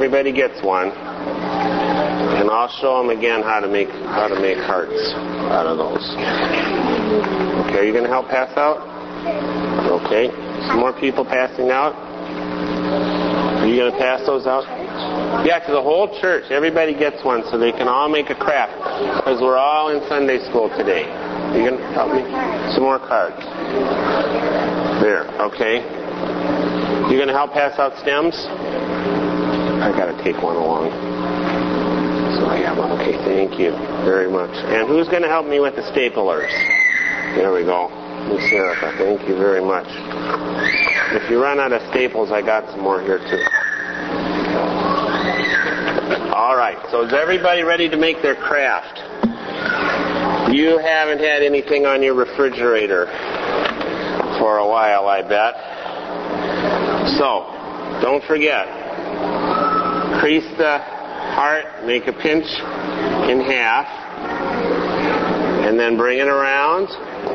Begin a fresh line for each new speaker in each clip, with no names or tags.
Everybody gets one. And I'll show them again how to make hearts out of those. Okay, are you going to help pass out? Okay. Some more people passing out? Are you going to pass those out? Yeah, to the whole church. Everybody gets one so they can all make a craft. Because we're all in Sunday school today. Are you going to help me? Some more cards. There, okay. You going to help pass out stems? I got to take one along. So I have one. Okay, thank you very much. And who's going to help me with the staplers? There we go. Miss Erica, thank you very much. If you run out of staples, I got some more here too. All right, so is everybody ready to make their craft? You haven't had anything on your refrigerator for a while, I bet. So, don't forget, crease the heart, make a pinch in half, and then bring it around.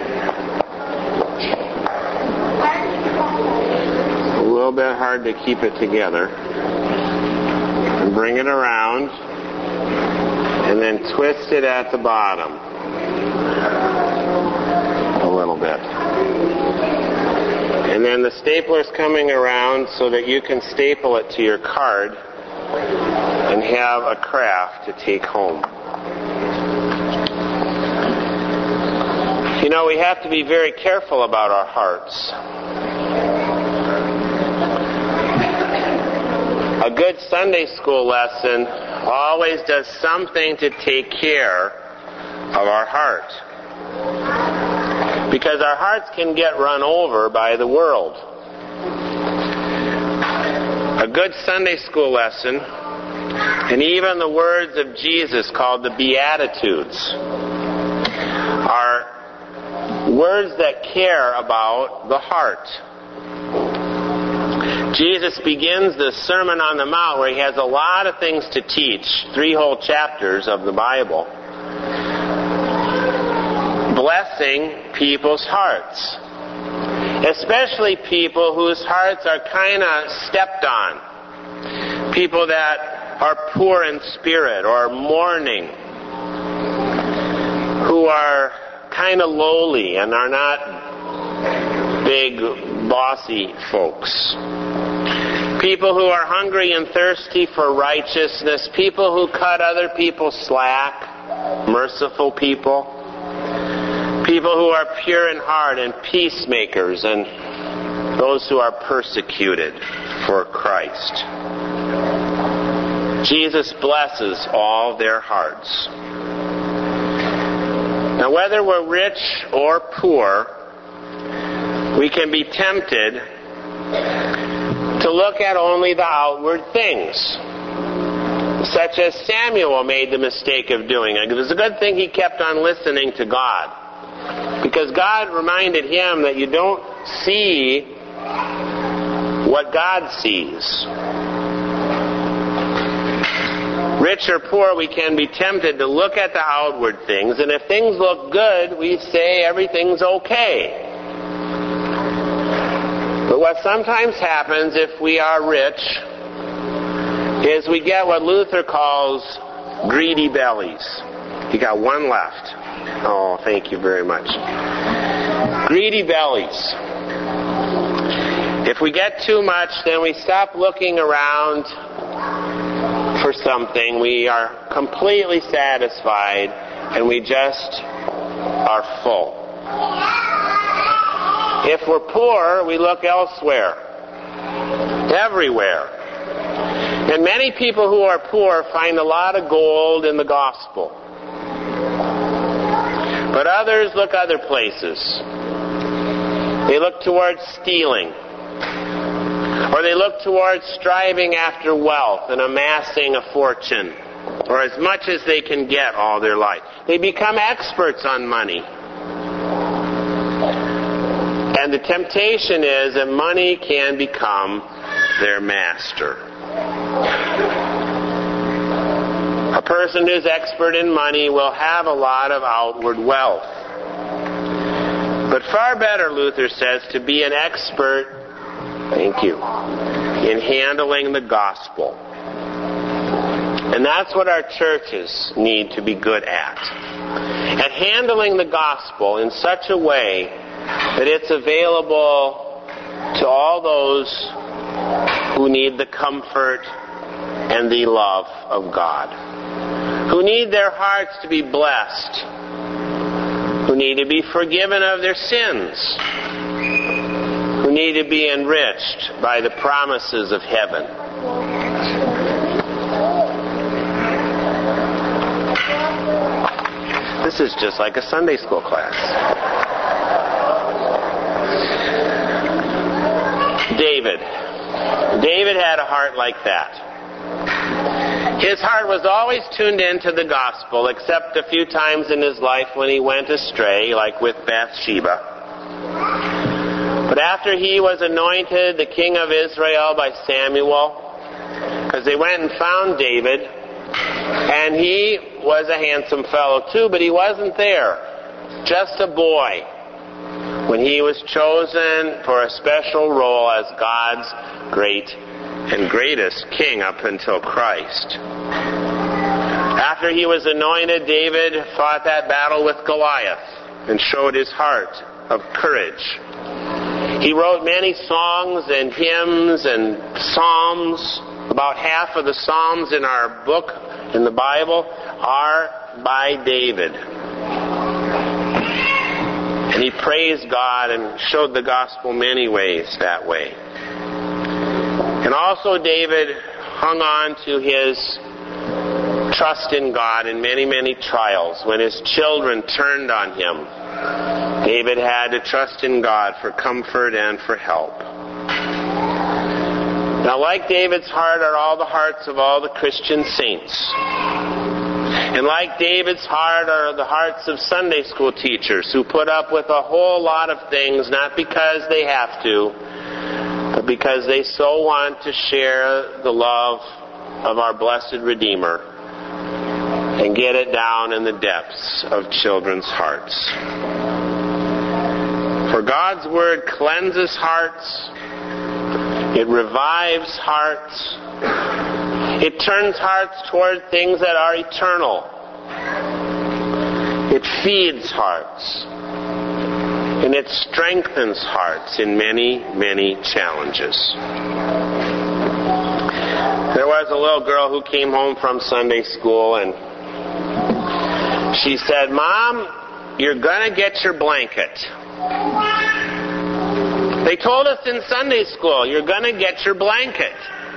A little bit hard to keep it together. And bring it around, and then twist it at the bottom. A little bit. And then the stapler's coming around so that you can staple it to your card and have a craft to take home. You know, we have to be very careful about our hearts. A good Sunday school lesson always does something to take care of our heart. Because our hearts can get run over by the world. A good Sunday school lesson, and even the words of Jesus called the Beatitudes, are words that care about the heart. Jesus begins the Sermon on the Mount where he has a lot of things to teach, 3 whole chapters of the Bible, blessing people's hearts, especially people whose hearts are kind of stepped on, people that are poor in spirit or mourning, who are kind of lowly and are not big, bossy folks. People who are hungry and thirsty for righteousness, people who cut other people slack, merciful people, people who are pure in heart and peacemakers, and those who are persecuted for Christ. Jesus blesses all their hearts. Now, whether we're rich or poor, we can be tempted to look at only the outward things, such as Samuel made the mistake of doing. It was a good thing he kept on listening to God, because God reminded him that you don't see what God sees. Rich or poor, we can be tempted to look at the outward things, and if things look good, we say everything's okay. But what sometimes happens if we are rich is we get what Luther calls greedy bellies. You got one left. Oh, thank you very much. Greedy bellies. If we get too much, then we stop looking around for something. We are completely satisfied, and we just are full. If we're poor, we look elsewhere, everywhere. And many people who are poor find a lot of gold in the gospel. But others look other places. They look towards stealing. Or they look towards striving after wealth and amassing a fortune, or as much as they can get all their life. They become experts on money. And the temptation is that money can become their master. A person who's expert in money will have a lot of outward wealth. But far better, Luther says, to be an expert, thank you, in handling the gospel. And that's what our churches need to be good at handling the gospel in such a way that it's available to all those who need the comfort and the love of God, who need their hearts to be blessed, who need to be forgiven of their sins, who need to be enriched by the promises of heaven. This is just like a Sunday school class. David had a heart like that. His heart was always tuned into the gospel, except a few times in his life when he went astray, like with Bathsheba. But after he was anointed the king of Israel by Samuel, because they went and found David, and he was a handsome fellow too, but he wasn't there, just a boy, when he was chosen for a special role as God's great and greatest king up until Christ. After he was anointed, David fought that battle with Goliath and showed his heart of courage. He wrote many songs and hymns and psalms. About half of the psalms in our book, in the Bible, are by David. And he praised God and showed the gospel many ways that way. And also David hung on to his trust in God in many, many trials. When his children turned on him, David had to trust in God for comfort and for help. Now, like David's heart are all the hearts of all the Christian saints. And like David's heart are the hearts of Sunday school teachers who put up with a whole lot of things, not because they have to, but because they so want to share the love of our blessed Redeemer and get it down in the depths of children's hearts. For God's Word cleanses hearts. It revives hearts. It turns hearts toward things that are eternal. It feeds hearts. And it strengthens hearts in many, many challenges. There was a little girl who came home from Sunday school and she said, "Mom, you're going to get your blanket. They told us in Sunday school, you're going to get your blanket."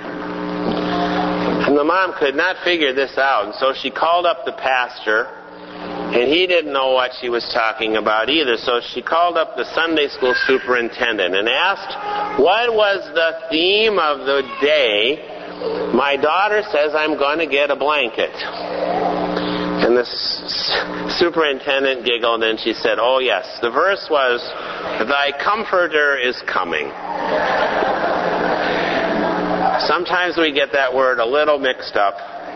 And the mom could not figure this out, and so she called up the pastor, and he didn't know what she was talking about either, so she called up the Sunday school superintendent and asked, what was the theme of the day? "My daughter says I'm going to get a blanket." And the superintendent giggled and she said, "Oh yes, the verse was, 'Thy Comforter is coming.'" Sometimes we get that word a little mixed up.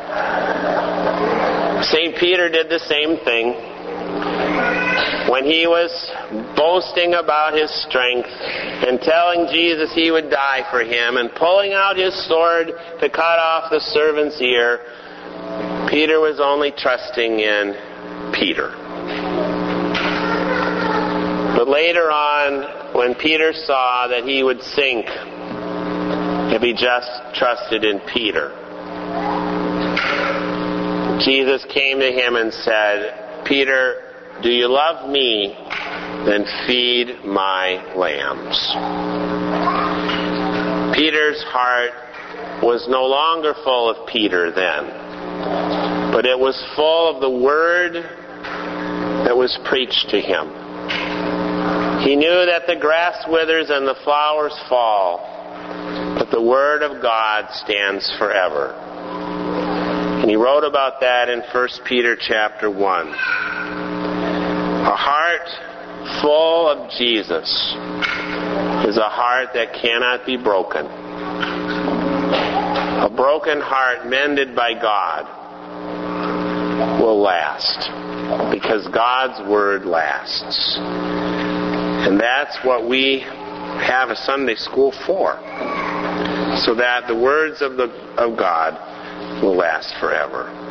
St. Peter did the same thing. When he was boasting about his strength and telling Jesus he would die for him and pulling out his sword to cut off the servant's ear, Peter was only trusting in Peter. But later on, when Peter saw that he would sink if he just trusted in Peter, Jesus came to him and said, "Peter, do you love me? Then feed my lambs." Peter's heart was no longer full of Peter then, but it was full of the word that was preached to him. He knew that the grass withers and the flowers fall, but the word of God stands forever. And he wrote about that in 1 Peter chapter 1. A heart full of Jesus is a heart that cannot be broken. A broken heart mended by God will last, because God's Word lasts. And that's what we have a Sunday school for, so that the words of God will last forever.